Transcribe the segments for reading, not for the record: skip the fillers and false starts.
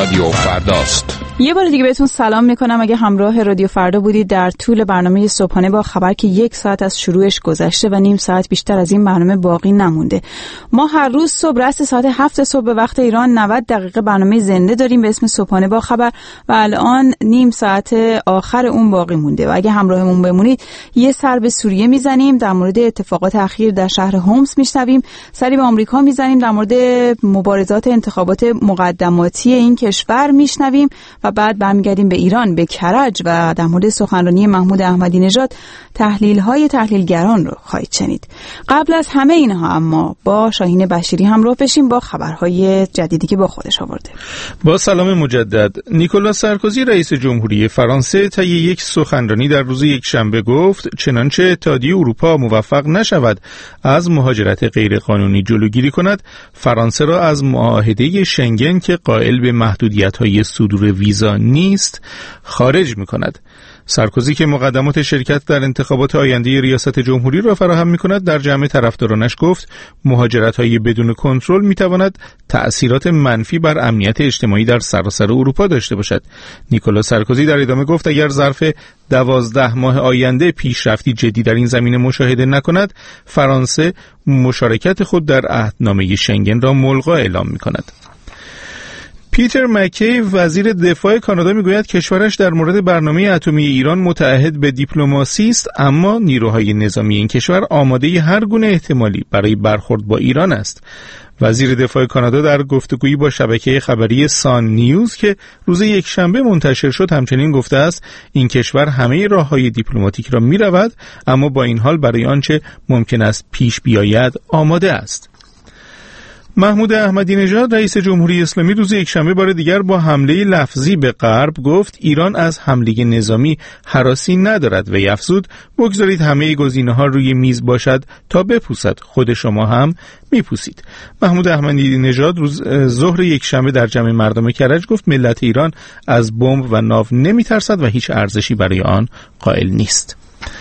رادیو فرداست. یه بار دیگه بهتون سلام میکنم. اگه همراه رادیو فردا بودید در طول برنامه صبحانه با خبر که 1 ساعت از شروعش گذشته و نیم ساعت بیشتر از این برنامه باقی نمونده. ما هر روز صبح رأس ساعت 7 صبح به وقت ایران 90 دقیقه برنامه زنده داریم به اسم صبحانه با خبر و الان نیم ساعت آخر اون باقی مونده و اگه همراهمون بمونید یه سر به سوریه میزنیم، در مورد اتفاقات اخیر در شهر هومس میشنویم، سری به آمریکا میزنیم، در مورد مبارزات انتخابات مقدماتی این کشور میشنویم و بعد برمیگردیم به ایران، به کرج و در مورد سخنرانی محمود احمدی نژاد تحلیل‌های تحلیلگران رو خواهید شنید. قبل از همه اینها اما با شاهین بشیری همراه بشیم با خبرهای جدیدی که با خودش آورده. با سلام مجدد. نیکولا سارکوزی رئیس جمهوری فرانسه طی یک سخنرانی در روز یکشنبه گفت چنانچه اتحادیه اروپا موفق نشود از مهاجرت غیرقانونی جلوگیری کند، فرانسه را از معاهده شنگن که قائل به محدودیت‌های صدور ویزا نیست خارج می‌کند. سارکوزی که مقدمات شرکت در انتخابات آینده ریاست جمهوری را فراهم می‌کند در جمع طرفدارانش گفت مهاجرت‌های بدون کنترل می‌تواند تأثیرات منفی بر امنیت اجتماعی در سراسر اروپا داشته باشد. نیکولا سارکوزی در ادامه گفت اگر ظرف 12 ماه آینده پیشرفتی جدی در این زمینه مشاهده نکند، فرانسه مشارکت خود در عهدنامه شنگن را ملغا اعلام می‌کند. پیتر مکی وزیر دفاع کانادا میگوید کشورش در مورد برنامه اتمی ایران متعهد به دیپلماسی است، اما نیروهای نظامی این کشور آماده هر گونه احتمالی برای برخورد با ایران است. وزیر دفاع کانادا در گفتگویی با شبکه خبری سان نیوز که روز یکشنبه منتشر شد همچنین گفته است این کشور همه راههای دیپلماتیک را می‌رود، اما با این حال برای آنچه ممکن است پیش بیاید آماده است. محمود احمدی نژاد رئیس جمهوری اسلامی روز یکشنبه بار دیگر با حمله لفظی به غرب گفت ایران از حمله نظامی هراسی ندارد و افزود بگذارید همه گزینه‌ها روی میز باشد تا بپوسد، خود شما هم میپوسید. محمود احمدی نژاد روز ظهر یکشنبه در جمع مردم کرج گفت ملت ایران از بمب و ناو نمیترسد و هیچ ارزشی برای آن قائل نیست.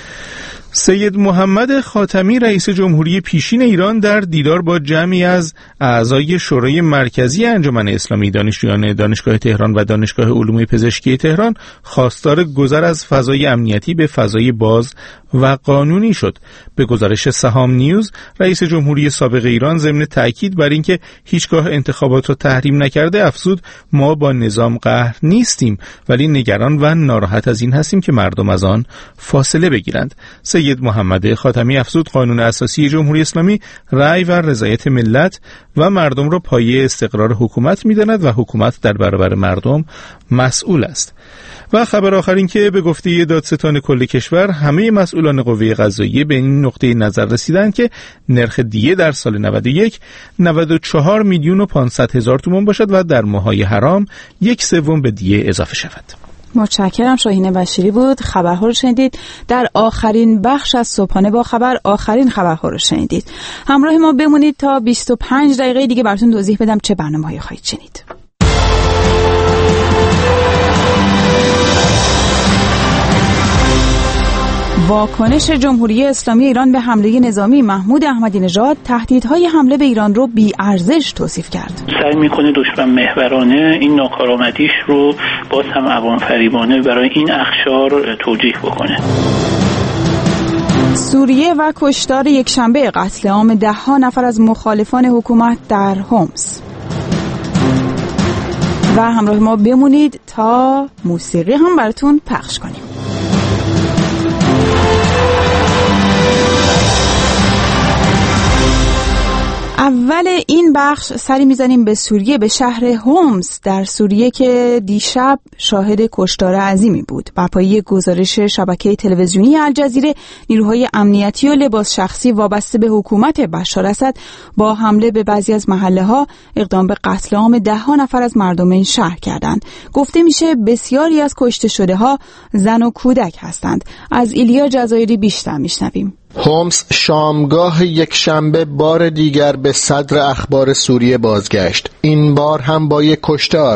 سید محمد خاتمی رئیس جمهوری پیشین ایران در دیدار با جمعی از اعضای شورای مرکزی انجمن اسلامی دانشجویان دانشگاه تهران و دانشگاه علوم پزشکی تهران خواستار گذر از فضای امنیتی به فضای باز و قانونی شد. به گزارش سهام نیوز، رئیس جمهوری سابق ایران ضمن تأکید بر اینکه هیچگاه انتخابات را تحریم نکرده افزود ما با نظام قهر نیستیم ولی نگران و ناراحت از این هستیم که مردم از آن فاصله بگیرند. سید محمد خاتمی افزود قانون اساسی جمهوری اسلامی رأی و رضایت ملت و مردم را پایه استقرار حکومت می‌داند و حکومت در برابر مردم مسئول است. و خبر آخر این که به گفته دادستان کل کشور همه مسئولان قوه قضاییه به این نقطه نظر رسیدند که نرخ دیه در سال 91 94 میلیون و 500 هزار تومان باشد و در ماه‌های حرام 1/3 به دیه اضافه شود. متشکرم. شاهین بشیری بود. خبرها رو شنیدید. در آخرین بخش از صبحانه با خبر آخرین خبرها رو شنیدید. همراه ما بمونید تا 25 دقیقه دیگه براتون توضیح بدم چه برنامه‌هایی خواهید شنید. واکنش جمهوری اسلامی ایران به حمله نظامی محمود احمدی نژاد تهدیدهای حمله به ایران رو بی‌ارزش توصیف کرد. سعی میکنه دشمن محورانه این ناکارآمدیش رو باز هم عوام فریبانه برای این اخشار توجیه بکنه. سوریه و کشتار یکشنبه قتل عام 10 نفر از مخالفان حکومت در هومس. و همراه ما بمونید تا موسیقی هم براتون پخش کنیم. اول این بخش سری میزنیم به سوریه، به شهر هومس در سوریه که دیشب شاهد کشتار عظیمی بود. بر پایه گزارش شبکه تلویزیونی الجزیره، نیروهای امنیتی و لباس شخصی وابسته به حکومت بشار اسد با حمله به بعضی از محله‌ها اقدام به قتل عام 10 نفر از مردم این شهر کردند. گفته میشه بسیاری از کشته شده‌ها زن و کودک هستند. از ایلیا جزایری بیشتر میشنویم. هومس شامگاه یک شنبه بار دیگر به صدر اخبار سوریه بازگشت. این بار هم با یک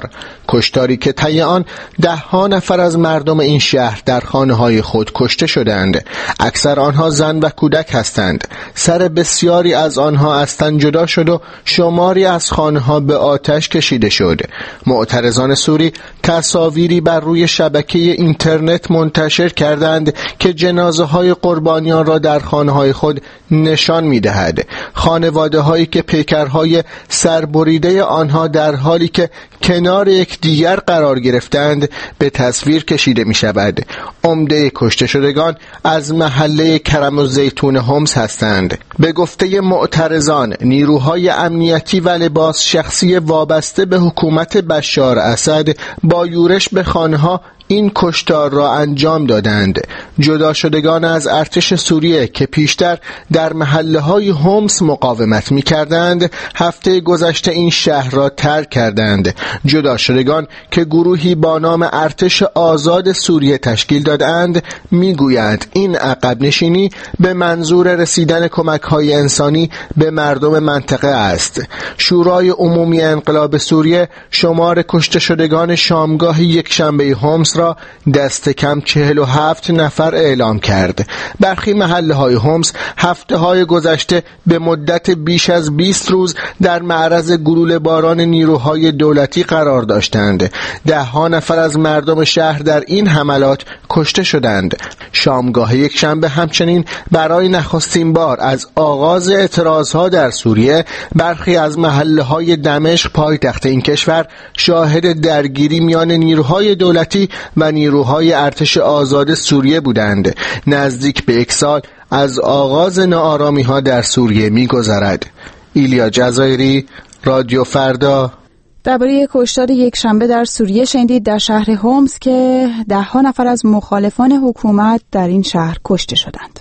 کشتاری که طی آن 10 نفر از مردم این شهر در خانه‌های خود کشته شدند. اکثر آنها زن و کودک هستند. سر بسیاری از آنها از تن جدا شد و شماری از خانه‌ها به آتش کشیده شد. معترضان سوری تصاویری بر روی شبکه اینترنت منتشر کردند که جنازه‌های قربانیان را در خانه‌های خود نشان می‌دهد. خانواده‌هایی که پیکرهای سربریده آنها در حالی که کنار یکدیگر قرار گرفتند به تصویر کشیده می‌شود. عمده کشته شدگان از محله کرم الزیتون هومس هستند. به گفته معترضان، نیروهای امنیتی و لباس شخصی وابسته به حکومت بشار اسد با یورش به خانه‌ها این کشتار را انجام دادند. جدا شدگان از ارتش سوریه که پیشتر در محله‌های هومس مقاومت می‌کردند، هفته گذشته این شهر را ترک کردند. جدا شدگان که گروهی با نام ارتش آزاد سوریه تشکیل دادند، می‌گویند این عقب نشینی به منظور رسیدن کمک‌های انسانی به مردم منطقه است. شورای عمومی انقلاب سوریه شمار کشته شدگان شامگاه یکشنبه هومس را دست کم 47 نفر اعلام کرد. برخی محله‌های هومس هفته‌های گذشته به مدت بیش از 20 روز در معرض گلوله باران نیروهای دولتی قرار داشتند. 10 نفر از مردم شهر در این حملات کشته شدند. شامگاه یکشنبه همچنین برای نخستین بار از آغاز اعتراضها در سوریه برخی از محله‌های دمشق پایتخت این کشور شاهد درگیری میان نیروهای دولتی و نیروهای ارتش آزاد سوریه بودند. نزدیک به 1 سال از آغاز ناآرامی‌ها در سوریه می‌گذرد. ایلیا جزایری، رادیو فردا. درباره کشتار یکشنبه در سوریه شنیدید در شهر هومس که 10 نفر از مخالفان حکومت در این شهر کشته شدند.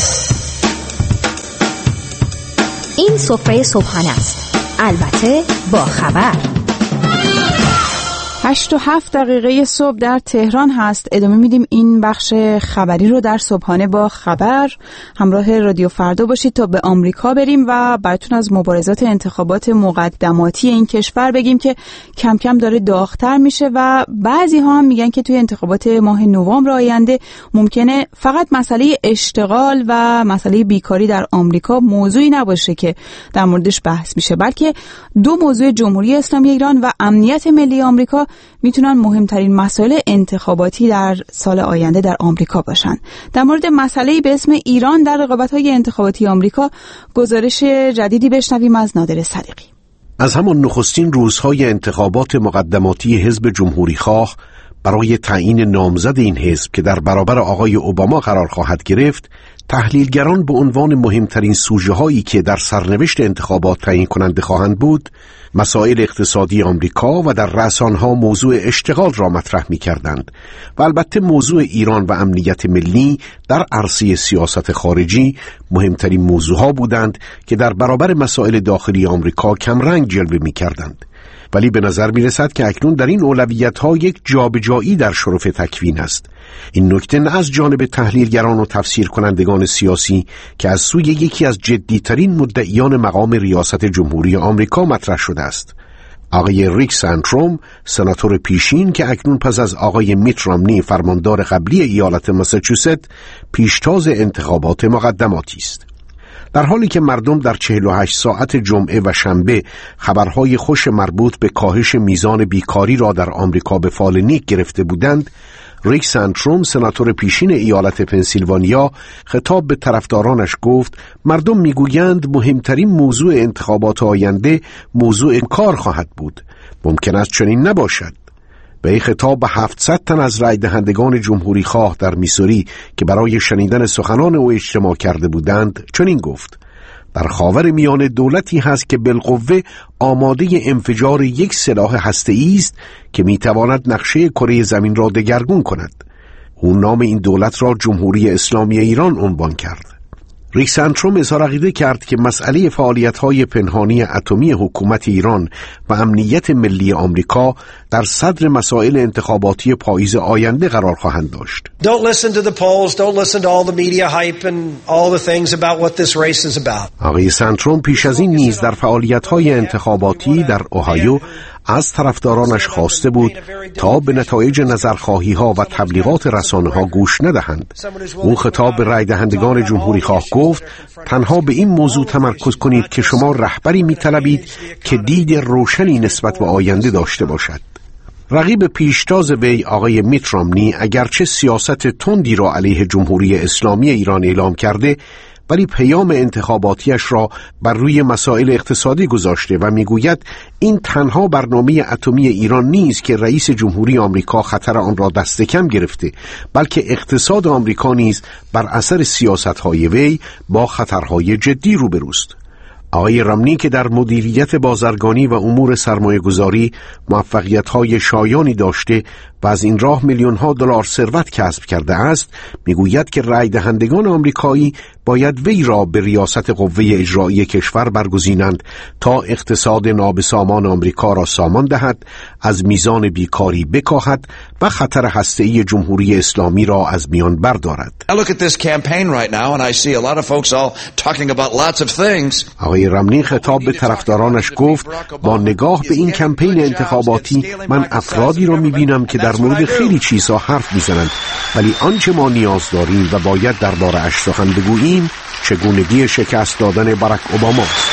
این سفره صبحانه است، البته با خبر. 8:07 صبح در تهران هست. ادامه میدیم این بخش خبری رو در صبحانه با خبر. همراه رادیو فردا باشید تا به آمریکا بریم و براتون از مبارزات انتخابات مقدماتی این کشور بگیم که کم کم داره داغ‌تر میشه و بعضی ها هم میگن که توی انتخابات ماه نوامبر آینده ممکنه فقط مسئله اشتغال و مسئله بیکاری در آمریکا موضوعی نباشه که در موردش بحث میشه، بلکه 2 موضوع جمهوری اسلامی ایران و امنیت ملی آمریکا میتونن مهمترین مسائل انتخاباتی در سال آینده در آمریکا باشن. در مورد مسئله‌ای به اسم ایران در رقابت‌های انتخاباتی آمریکا گزارش جدیدی بشنویم از نادر صدیقی. از همان نخستین روزهای انتخابات مقدماتی حزب جمهوری‌خواه برای تعیین نامزد این حزب که در برابر آقای اوباما قرار خواهد گرفت، تحلیلگران به عنوان مهمترین سوژه‌هایی که در سرنوشت انتخابات تعیین کننده خواهند بود، مسائل اقتصادی آمریکا و در رأس آنها موضوع اشتغال را مطرح می‌کردند و البته موضوع ایران و امنیت ملی در عرصه سیاست خارجی مهمترین موضوعها بودند که در برابر مسائل داخلی آمریکا کمرنگ جلوه می‌کردند. ولی به نظر می‌رسد که اکنون در این اولویت‌ها یک جابجایی در شرف تکوین است. این نکته نه از جانب تحلیلگران و تفسیر کنندگان سیاسی که از سوی یکی از جدی‌ترین مدعیان مقام ریاست جمهوری آمریکا مطرح شده است. آقای ریک سنتروم، سناتور پیشین که اکنون پس از آقای میت رامنی فرماندار قبلی ایالت ماساچوست پیشتاز انتخابات مقدماتی است. در حالی که مردم در 48 ساعت جمعه و شنبه خبرهای خوش مربوط به کاهش میزان بیکاری را در آمریکا به فال نیک گرفته بودند، ریک سنتروم، سناتور پیشین ایالت پنسیلوانیا، خطاب به طرفدارانش گفت مردم میگویند مهمترین موضوع انتخابات آینده موضوع کار خواهد بود. ممکن است چنین نباشد. به این خطاب به 700 تن از رای دهندگان جمهوری خواه در میسوری که برای شنیدن سخنان او اجتماع کرده بودند چنین گفت: در خاور میانه دولتی هست که بالقوه آماده انفجار یک سلاح هسته‌ای است که میتواند نقشه کره زمین را دگرگون کند. او نام این دولت را جمهوری اسلامی ایران عنوان کرد. ریسنتروم اظهار عقیده کرد که مسئله فعالیت‌های پنهانی اتمی حکومت ایران و امنیت ملی آمریکا در صدر مسائل انتخاباتی پاییز آینده قرار خواهند داشت. Don't listen to the polls, don't listen to all the media hype and all the things about what this race is about. آقای سنتروم پیش از این نیز در فعالیت‌های انتخاباتی در اوهایو از طرفدارانش خواسته بود تا به نتایج نظرخواهی‌ها و تبلیغات رسانه‌ها گوش ندهند. او خطاب به رای دهندگان جمهوری خواه گفت تنها به این موضوع تمرکز کنید که شما رهبری می‌طلبید که دید روشنی نسبت به آینده داشته باشد. رقیب پیشتاز وی آقای میت رامنی اگرچه سیاست تندی را علیه جمهوری اسلامی ایران اعلام کرده، ولی پیام انتخاباتیش را بر روی مسائل اقتصادی گذاشته و میگوید این تنها برنامه اتمی ایران نیست که رئیس جمهوری آمریکا خطر آن را دست کم گرفته، بلکه اقتصاد آمریکا نیز بر اثر سیاست‌های وی با خطرهای جدی روبروست. آقای رامنی که در مدیریت بازرگانی و امور سرمایه‌گذاری موفقیت‌های شایانی داشته و از این راه میلیون‌ها دلار ثروت کسب کرده است، میگوید که رای دهندگان آمریکایی باید وی را به ریاست قوه اجرایی کشور برگزینند تا اقتصاد نابسامان آمریکا را سامان دهد، از میزان بیکاری بکاهد و خطر هسته‌ای جمهوری اسلامی را از میان بردارد. آقای رامنی خطاب به طرفدارانش گفت با نگاه به این کمپین انتخاباتی من افرادی را می‌بینم که در مورد خیلی چیزها حرف می‌زنند، ولی آنچه ما نیاز داریم و باید درباره اش سخن بگوییم چگونگی شکست دادن باراک اوباما است.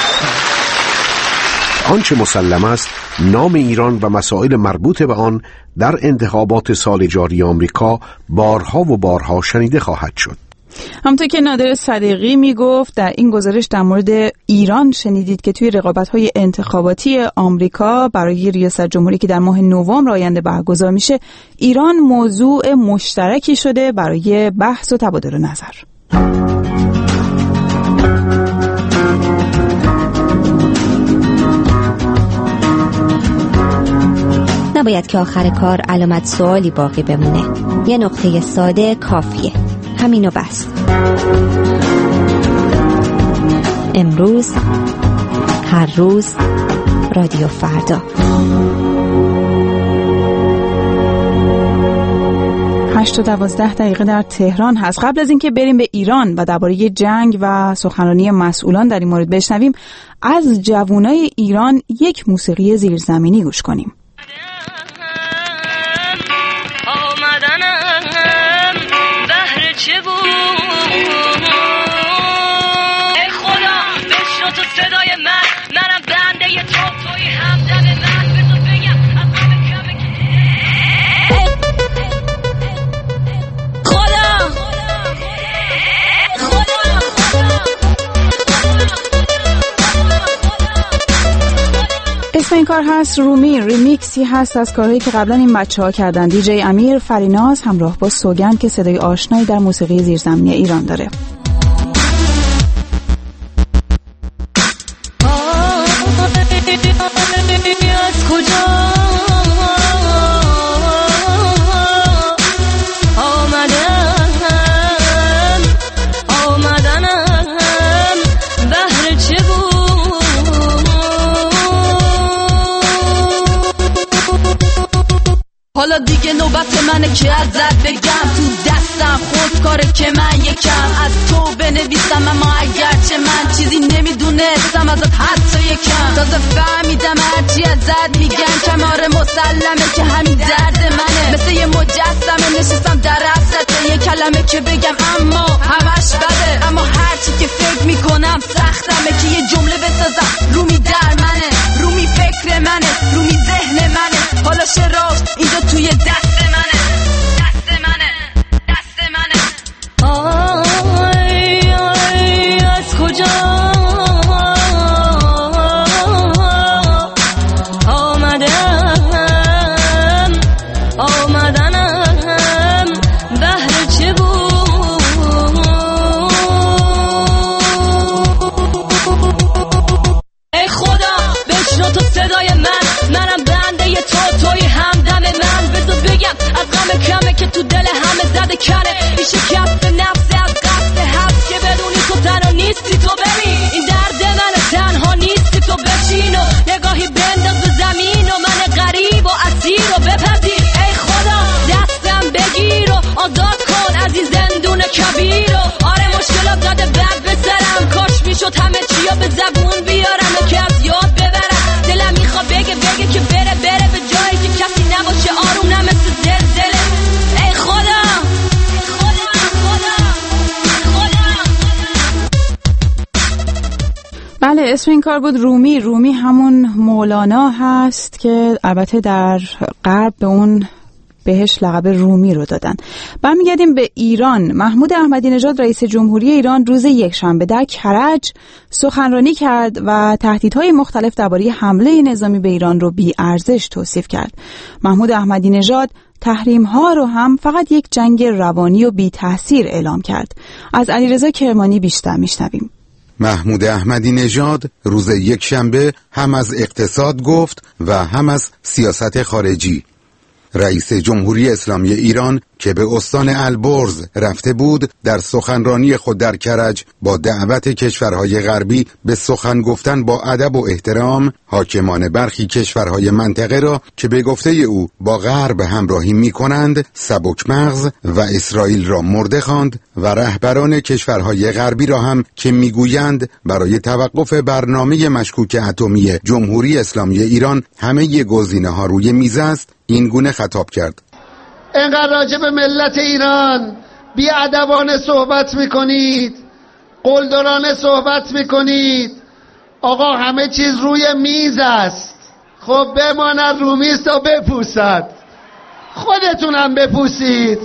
آنچه مسلم است نام ایران و مسائل مربوط به آن در انتخابات سال جاری آمریکا بارها و بارها شنیده خواهد شد. همونطور که نادر صدیقی میگفت در این گزارش در مورد ایران شنیدید که توی رقابت‌های انتخاباتی آمریکا برای ریاست جمهوری که در ماه نوامبر آینده برگزار میشه، ایران موضوع مشترکی شده برای بحث و تبادل نظر. نباید که آخر کار علامت سوالی باقی بمونه. یه نقطه ساده کافیه. همینو بس. امروز، هر روز، رادیو فردا. 8:12 در تهران هست. قبل از اینکه بریم به ایران و درباره جنگ و سخنرانی مسئولان در این مورد بشنویم، از جوانای ایران یک موسیقی زیرزمینی گوش کنیم. اسم این کار هست رومی، ریمیکسی هست از کارهایی که قبلا این بچه‌ها کردن. دیجی امیر فریناز همراه با سوگند که صدای آشنایی در موسیقی زیرزمینی ایران داره. حالا دیگه نوبت منه که ازت بگم تو دستم خودکاره که من یکم از تو بنویسم، اما اگرچه من چیزی نمیدونستم ازت حتی یکم، تازه فهمیدم هرچی ازت میگن کمار مسلمه که همین درد منه، مثل یه مجسمه نشستم در رفت یه کلمه که بگم اما همش بده، اما هرچی که فکر میکنم سختمه که یه جمله بسازم رومی در منه، رومی فکر منه، رومی ذهن منه، حالا شراش اینجا توی دست منه، دست منه، دست منه. آی آی از کجا آمدنم بهر چه بود، ای خدا بشنو تو صدای منم بنده توی همدم من، بذار بگم از غم کمه که تو دل همه زده کنه، این شکست نفس از قصد هست که بدونی تو رو به زبون بیارم که از یاد ببرم. دلم میخواد بگه که بره به جایی که کسی نباشه آروم مثل زلزله. ای خدا بله، اسم این کار بود رومی همون مولانا هست که البته در غرب به اون بهش لقب رومی رو دادن. برمیگردیم به ایران. محمود احمدی نژاد رئیس جمهوری ایران روز یکشنبه در کرج سخنرانی کرد و تهدیدهای مختلف درباره حمله نظامی به ایران رو بی‌ارزش توصیف کرد. محمود احمدی نژاد تحریم‌ها رو هم فقط یک جنگ روانی و بی‌تأثیر اعلام کرد. از علیرضا کرمانی بیشتر میشنویم. محمود احمدی نژاد روز یکشنبه هم از اقتصاد گفت و هم از سیاست خارجی. رئیس جمهوری اسلامی ایران که به استان البرز رفته بود در سخنرانی خود در کرج با دعوت کشورهای غربی به سخن گفتن با ادب و احترام حاکمان برخی کشورهای منطقه را که به گفته او با غرب همراهی می کنند سبک مغز و اسرائیل را مرده خواند و رهبران کشورهای غربی را هم که میگویند برای توقف برنامه مشکوک اتمی جمهوری اسلامی ایران همه گزینه‌ها روی میز است این گونه خطاب کرد. اینقدر راجع به ملت ایران بی‌ادبانه صحبت میکنید، قلدرانه صحبت میکنید. آقا همه چیز روی میز است. خب بماند رو میز تا بپوسد، خودتونم بپوسید.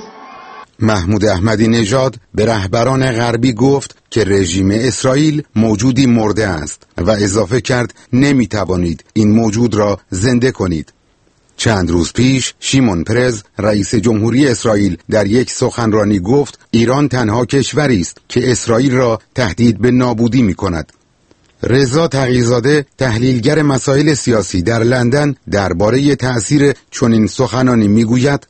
محمود احمدی نژاد به رهبران غربی گفت که رژیم اسرائیل موجودی مرده است و اضافه کرد نمیتوانید این موجود را زنده کنید. چند روز پیش شیمون پرز رئیس جمهوری اسرائیل در یک سخنرانی گفت ایران تنها کشوری است که اسرائیل را تهدید به نابودی می کند. رضا تقی‌زاده تحلیلگر مسائل سیاسی در لندن درباره تأثیر چنین سخنانی می گوید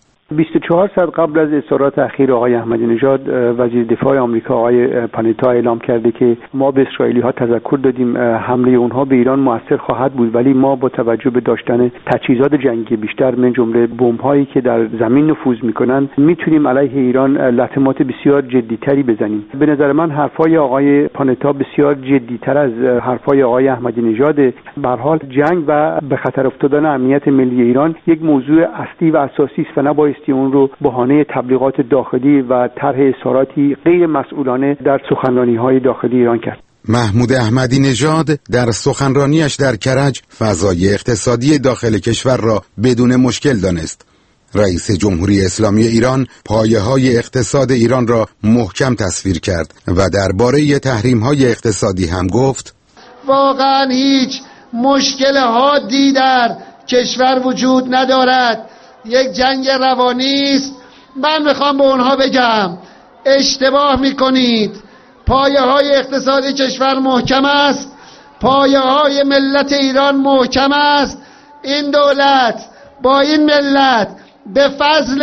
24 ساعت قبل از اظهارات اخیر آقای احمدی نژاد وزیر دفاع آمریکا آقای پانیتا اعلام کرده که ما به اسرائیلی‌ها تذکر دادیم حمله اونها به ایران موثر خواهد بود، ولی ما با توجه به داشتن تجهیزات جنگی بیشتر من جمله بمب‌هایی که در زمین نفوذ می‌کنند میتونیم علیه ایران لطمات بسیار جدی‌تری بزنیم. به نظر من حرفای آقای پانیتا بسیار جدی‌تر از حرفای آقای احمدی نژاد. به هر حال جنگ و به خطر افتادن امنیت ملی ایران یک موضوع اصلی و اساسی است و نباید اون رو بهانه تبلیغات داخلی و طرح اظهاراتی غیر مسئولانه در سخنرانی‌های داخلی ایران کرد. محمود احمدی نژاد در سخنرانیش در کرج فضای اقتصادی داخل کشور را بدون مشکل دانست. رئیس جمهوری اسلامی ایران پایه‌های اقتصاد ایران را محکم تصویر کرد و درباره تحریم‌های اقتصادی هم گفت واقعا هیچ مشکل حادی در کشور وجود ندارد، یک جنگ روانی است. من میخوام به اونها بگم اشتباه میکنید. پایه‌های اقتصادی کشور محکم است، پایه‌های ملت ایران محکم است. این دولت با این ملت به فضل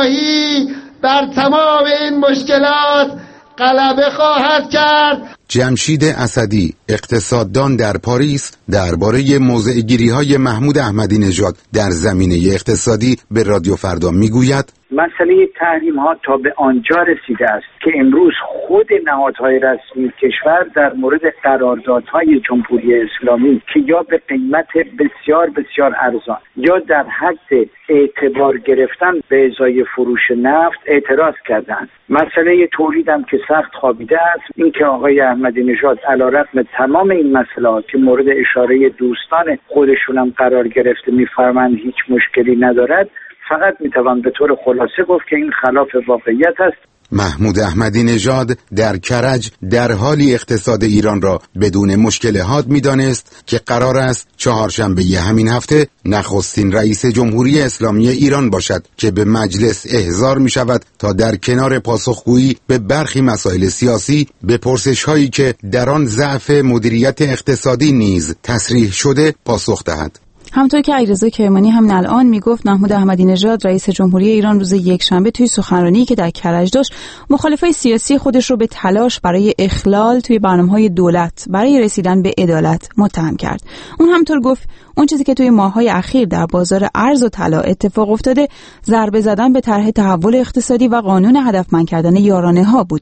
الهی بر تمام این مشکلات غلبه خواهد کرد. جمشید اسدی اقتصاددان در پاریس درباره موضع‌گیری‌های محمود احمدی نژاد در زمینه اقتصادی به رادیو فردا میگوید مسئله تحریم‌ها تا به آنجا رسیده است که امروز خود نهادهای رسمی کشور در مورد قراردادهای جمهوری اسلامی که یا به قیمت بسیار بسیار ارزان یا در حد اعتبار گرفتن به ازای فروش نفت اعتراض کردند. مسئله تولید هم که سخت خوابیده است. این که آقای احمدی نژاد علیرغم تمام این مسائل که مورد اشاره دوستان خودشون هم قرار گرفته می‌فرمایند هیچ مشکلی ندارد، فقط میتوان به طور خلاصه گفت که این خلاف واقعیت است. محمود احمدی نژاد در کرج در حالی اقتصاد ایران را بدون مشکل حاد می‌دانست که قرار است چهارشنبه همین هفته نخستین رئیس جمهوری اسلامی ایران باشد که به مجلس احضار می‌شود تا در کنار پاسخگویی به برخی مسائل سیاسی به پرسش‌هایی که در آن ضعف مدیریت اقتصادی نیز تصریح شده پاسخ دهد. همونطور که علیرضا کرمانی هم الان میگفت محمود احمدی نژاد رئیس جمهوری ایران روز یکشنبه توی سخنرانی که در کرج داشت مخالفای سیاسی خودش رو به تلاش برای اخلال توی برنامه‌های دولت برای رسیدن به عدالت متهم کرد. اون همونطور گفت اون چیزی که توی ماه‌های اخیر در بازار ارز و طلا اتفاق افتاده ضربه زدن به طرح تحول اقتصادی و قانون هدفمند کردن یارانه‌ها بوده.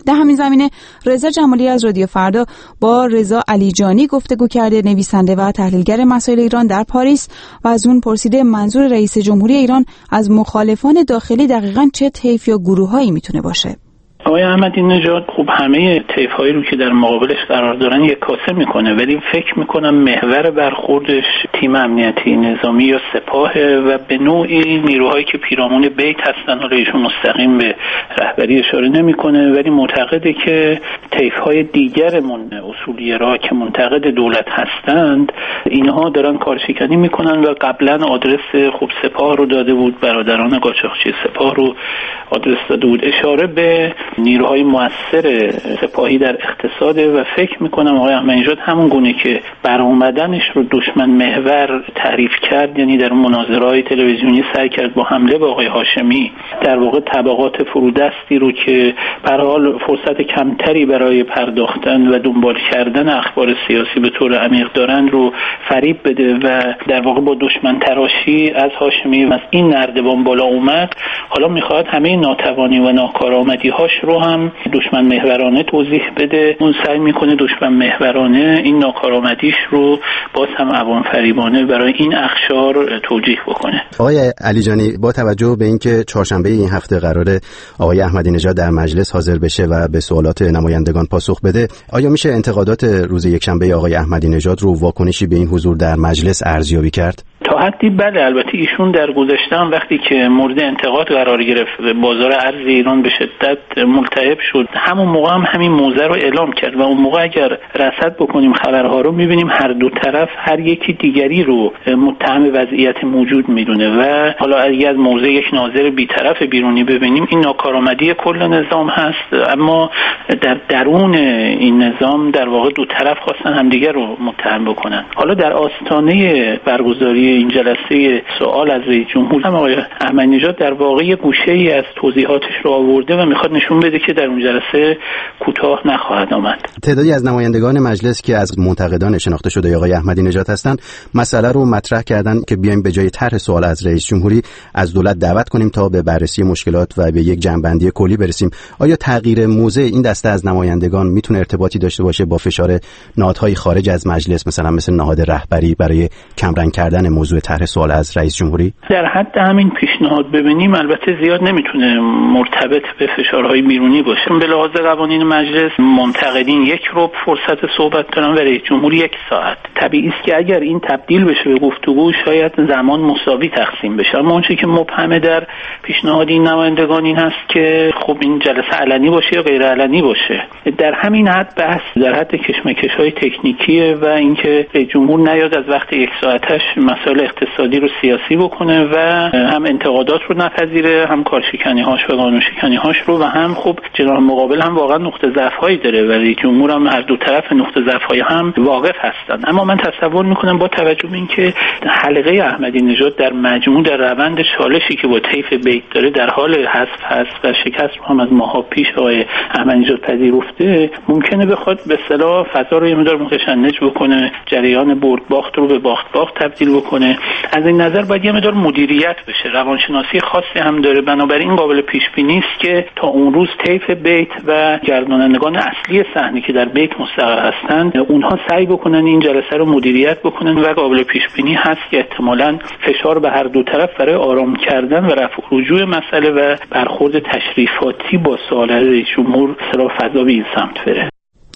در همین زمینه رضا جمالی از رادیو فردا با رضا علیجانی گفتگو کرده، نویسنده و تحلیلگر مسائل ایران در پاریس، و از اون پرسیده منظور رئیس جمهوری ایران از مخالفان داخلی دقیقاً چه طیف یا گروهایی میتونه باشه؟ آقای احمدی نژاد خوب همه طیف‌هایی رو که در مقابلش قرار دارن یک کاسه میکنه، ولی فکر میکنم محور برخوردش تیم امنیتی نظامی یا سپاهه و به نوعی نیروهایی که پیرامون بیت هستن. حالا ایشون مستقیم به رهبری اشاره نمیکنه، ولی معتقده که طیف‌های دیگرمون اصولگرا که منتقد دولت هستند اینها دارن کارشکنی میکنن و قبلا آدرس خوب سپاه رو داده بود، برادران قاچاقچی سپاه رو آدرس داده بود. اشاره به نیروهای مؤثر سپاهی در اقتصاد و فکر میکنم آقای احمدی نژاد همون گونه که برآمدنش رو دشمن محور تعریف کرد، یعنی در مناظره‌های تلویزیونی سعی کرد با حمله به آقای هاشمی در واقع طبقات فرودستی رو که به هر حال فرصت کمتری برای پرداختن و دنبال کردن اخبار سیاسی به طور عمیق دارند رو فریب بده و در واقع با دشمن تراشی از هاشمی و از این نردبان بالا اومد. حالا میخواد همه ناتوانی و ناکارآمدی‌هاش رو هم دشمن محورانه توضیح بده. اون سعی میکنه دشمن محورانه این ناکارآمدیش رو باز هم عوام فریبانه برای این اخشار توجیه بکنه. آقای علیجانی، با توجه به اینکه چهارشنبه این هفته قراره آقای احمدی نژاد در مجلس حاضر بشه و به سوالات نمایندگان پاسخ بده، آیا میشه انتقادات روز یکشنبه آقای احمدی نژاد رو واکنشی به این حضور در مجلس ارزیابی کرد؟ تا حدی بله. البته ایشون در گذشته هم وقتی که مورد انتقاد قرار گرفت، بازار ارز ایران به شدت ملتهب شد، همون موقع هم همین موضوع رو اعلام کرد و اون موقع اگر رصد بکنیم خبرها رو میبینیم هر دو طرف هر یکی دیگری رو متهم وضعیت موجود میدونه و حالا اگر از موضع یک ناظر بی‌طرف بیرونی ببینیم این ناکارآمدی کل نظام هست، اما در درون این نظام در واقع دو طرف خواستن همدیگر رو متهم بکنن. حالا در آستانه برگزاری این جلسه سوال از رئیس جمهور هم آقای احمدی نژاد در واقع گوشه‌ای از توضیحاتش رو آورده و میخواد نشون بده که در اون جلسه کوتاه نخواهد آمد. تعدادی از نمایندگان مجلس که از منتقدان شناخته شده آقای احمدی نژاد هستند مسئله رو مطرح کردن که بیایم به جای طرح سوال از رئیس جمهوری از دولت دعوت کنیم تا به بررسی مشکلات و به یک جنبندی کلی برسیم. آیا تغییر موضع این دسته از نمایندگان میتونه ارتباطی داشته باشه با فشار نهادهای خارج از مجلس، مثل نهاد رهبری، برای کمرنگ کردن موضوع طرح سوال از رئیس جمهوری؟ در حد همین پیشنهاد ببینیم البته زیاد نمیتونه مرتبط به فشارهای بیرونی باشه. به لحاظ قوانین مجلس منتقدین یک ربع فرصت صحبت دارن و رئیس جمهور 1 ساعت. طبیعی است که اگر این تبدیل بشه به گفتگو شاید زمان مساوی تقسیم بشه، اما اون چیزی که مبهمه در پیشنهاد این نمایندگان این هست که خب این جلسه علنی باشه یا غیر علنی باشه. در همین حد بحث در حد کشمکش‌های تکنیکیه و اینکه رئیس جمهور نیاد از وقت 1 ساعتش مسائل اقتصادی رو سیاسی بکنه و هم انتقادات رو نپذیره، هم کارشکنی‌هاش و قانون‌شکنی‌هاش رو، و هم خب جناح مقابل هم واقعا نقطه ضعف‌هایی داره و رئیس جمهور هم هر دو طرف نقطه ضعف‌های هم واقف هستن. اما من تصور می‌کنم با توجه به اینکه حلقه احمدی نژاد در مجموع در روند چالشی که با طیف بیت داره در حال حذف هست و شکست رو هم از ماها پیش آقای احمدی نژاد پذیرفته، ممکنه بخواد به اصطلاح فضا رو یه مقدار متشنج بکنه، جریان برد باخت رو به باخت باخت تبدیل بکنه. از این نظر باید یه مقدار مدیریت بشه. روانشناسی خاصی هم داره، بنابراین قابل پیش بینی است که تا اون روز طیف بیت و گردانندگان اصلی صحنه که در بیت مستقر هستند اونها سعی بکنن این جلسه رو مدیریت بکنن و قابل پیش بینی هست که احتمالاً فشار به هر دو طرف برای آرام کردن و رفع رجوع مسئله و برخورد تشریفاتی با سوال رئیس جمهور فضا به این سمت بره.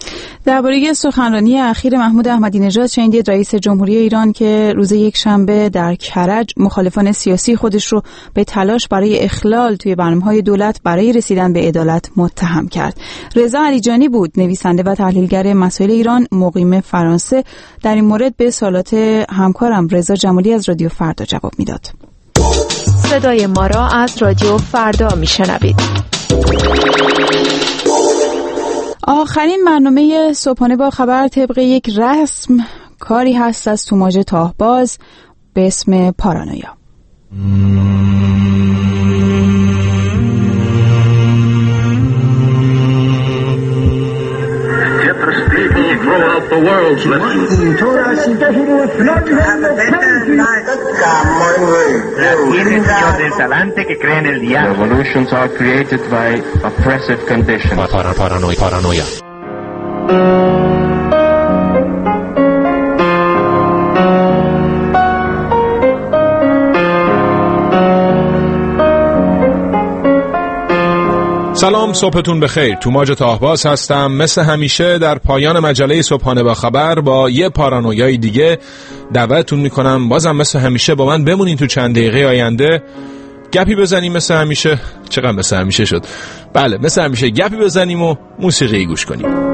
درباره سخنرانی اخیر محمود احمدی نژاد شنیدید رئیس جمهوری ایران که روز یکشنبه در کرج مخالفان سیاسی خودش رو به تلاش برای اخلال توی برنامه‌های دولت برای رسیدن به عدالت متهم کرد. رضا علیجانی بود، نویسنده و تحلیلگر مسائل ایران، مقیم فرانسه. در این مورد به سوالات همکارم رضا جمالی از رادیو فردا جواب میداد. صدای ما را از رادیو فردا میشنوید. آخرین برنامه صبحانه با خبر طبق یک رسم کاری هست از توماژ تاهباز به اسم پارانویا. Get the people throw out the the world's listening. Revolutions are created by oppressive conditions. Paranoia. سلام، صبحتون بخیر. توماج طاهباز هستم. مثل همیشه در پایان مجله صبحانه با خبر با یه پارانویای دیگه دعوتتون میکنم بازم مثل همیشه با من بمونین تو چند دقیقه آینده، گپی بزنیم. مثل همیشه چقدر مثل همیشه شد؟ بله، مثل همیشه گپی بزنیم و موسیقی گوش کنیم.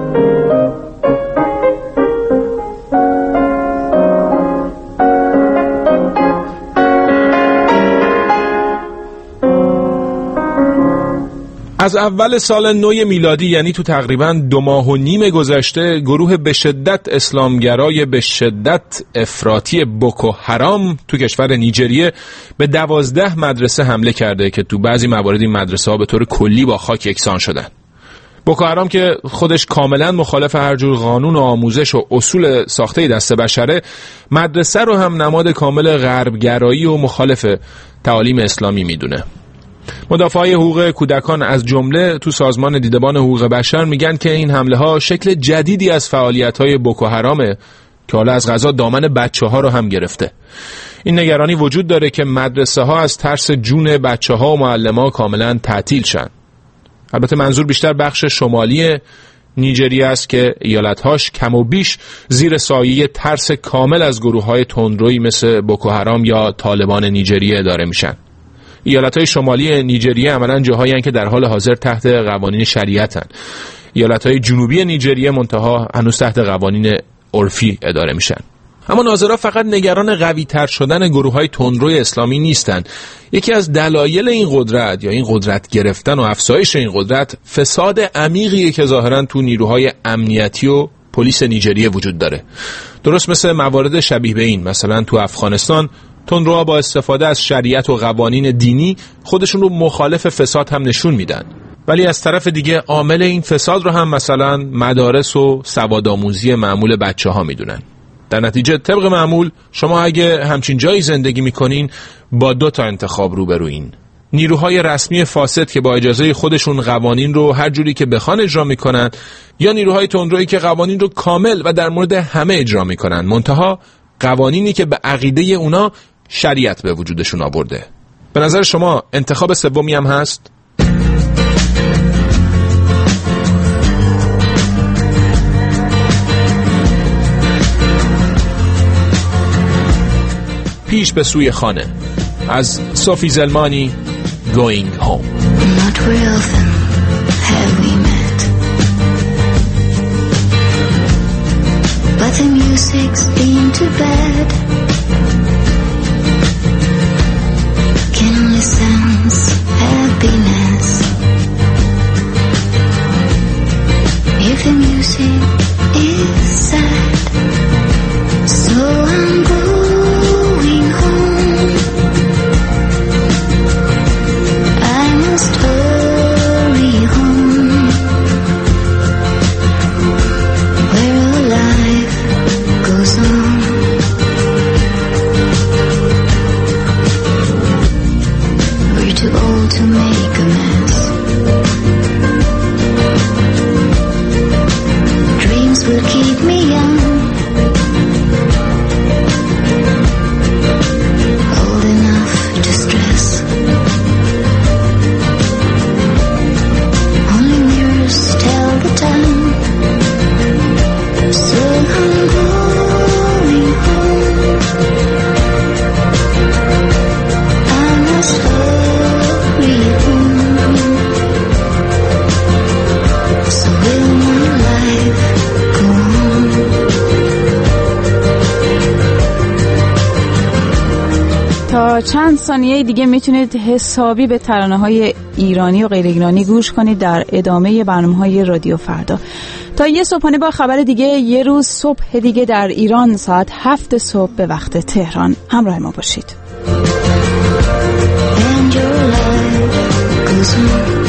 از اول سال نو میلادی، یعنی تو تقریباً 2.5 ماه گذشته، گروه به شدت اسلامگرای به شدت افراطی بوکو حرام تو کشور نیجریه به 12 مدرسه حمله کرده که تو بعضی موارد این مدرسه ها به طور کلی با خاک یکسان شدن. بوکو حرام که خودش کاملا مخالف هر جور قانون و آموزش و اصول ساخته دست بشره، مدرسه رو هم نماد کامل غربگرایی و مخالف تعالیم اسلامی میدونه. مدافعای حقوق کودکان از جمله تو سازمان دیدبان حقوق بشر میگن که این حمله ها شکل جدیدی از فعالیت‌های بوکو حرامه که حالا از قضا دامن بچه‌ها رو هم گرفته. این نگرانی وجود داره که مدرسه ها از ترس جون بچه‌ها و معلم‌ها کاملا تعطیل شن. البته منظور بیشتر بخش شمالی نیجریه است که ایالت‌هاش کم و بیش زیر سایه ترس کامل از گروه‌های تندرویی مثل بوکو حرام یا طالبان نیجریه اداره میشن. ایالت‌های شمالی نیجریه عملاً جاهایی هستند که در حال حاضر تحت قوانین شریعتن. ایالت‌های جنوبی نیجریه منتها هنوز تحت قوانین عرفی اداره میشن. اما ناظرها فقط نگران قوی‌تر شدن گروه‌های تندروی اسلامی نیستند. یکی از دلایل این قدرت یا این قدرت گرفتن و افزایش این قدرت، فساد عمیقی که ظاهراً تو نیروهای امنیتی و پلیس نیجریه وجود داره. درست مثل موارد شبیه به این، مثلا تو افغانستان تندروها با استفاده از شریعت و قوانین دینی خودشون رو مخالف فساد هم نشون میدن، ولی از طرف دیگه عامل این فساد رو هم مثلا مدارس و سوادآموزی معمول بچه‌ها میدونن. در نتیجه طبق معمول شما اگه همچین جایی زندگی میکنین با 2 تا انتخاب روبروین: نیروهای رسمی فاسد که با اجازه خودشون قوانین رو هر جوری که بخوان اجرا میکنن، یا نیروهای تندرویی که قوانین رو کامل و در مورد همه اجرا میکنن، منتها قوانینی که به عقیده اونا شریعت به وجودشون آورده. به نظر شما انتخاب سومی هم هست؟ پیش به سوی خانه از صوفی زلمانی، Going Home. Not very often have we met, but the music's been too bad. Can only sense happiness if the music is sad. So I'm going home. I must hurry home, where our life goes on. We're too old to make a mess. Dreams will keep me young, old enough to stress. Only mirrors tell the time. So I'm going home. I must hurry home. So will my life go on? تا چند ثانیه دیگه میتونید حسابی به ترانه‌های ایرانی و غیر ایرانی گوش کنید در ادامه برنامه‌های رادیو فردا. تا یه صبحانه با خبر دیگه، یه روز صبح دیگه در ایران ساعت 7 صبح به وقت تهران همراه ما باشید. And your life goes on.